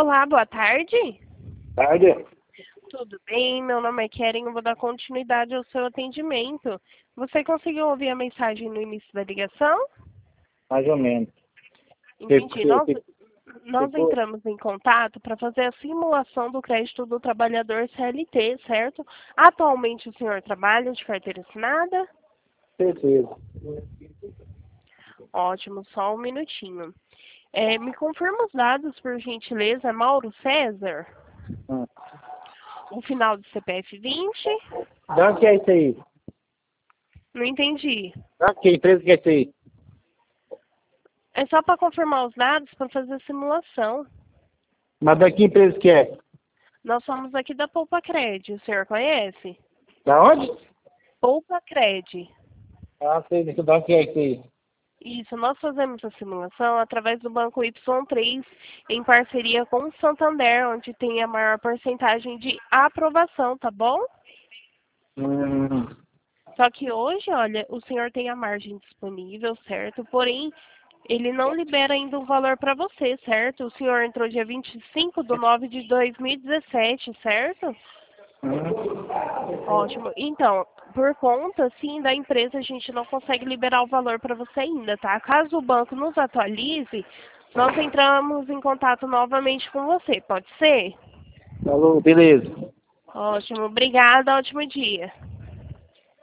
Olá, boa tarde. Tarde? Tudo bem? Meu nome é Keren, eu vou dar continuidade ao seu atendimento. Você conseguiu ouvir a mensagem no início da ligação? Mais ou menos. Entendi. Nós Ficou entramos em contato para fazer a simulação do crédito do trabalhador CLT, certo? Atualmente o senhor trabalha de carteira assinada? certeza. Ótimo, só um minutinho. Me confirma os dados, por gentileza, Mauro César? Hum. O final do CPF 20? De onde que é isso aí? Não entendi. Da que empresa que é isso aí? É só para confirmar os dados para fazer a simulação. Mas da que empresa que é? Nós somos aqui da Poupa Cred, o senhor conhece? Da onde? Poupa Cred. Ah, sei, de onde que é isso aí? Isso, nós fazemos a simulação através do Banco Y3, em parceria com o Santander, onde tem a maior porcentagem de aprovação, tá bom? Hum. Só que hoje, olha, o senhor tem a margem disponível, certo? Porém, ele não libera ainda o valor para você, certo? O senhor entrou dia 25/9/2017, certo? Ótimo. Então, por conta, sim, da empresa, a gente não consegue liberar o valor para você ainda, tá? Caso o banco nos atualize, nós entramos em contato novamente com você, pode ser? Falou, beleza. Ótimo. Obrigada, ótimo dia.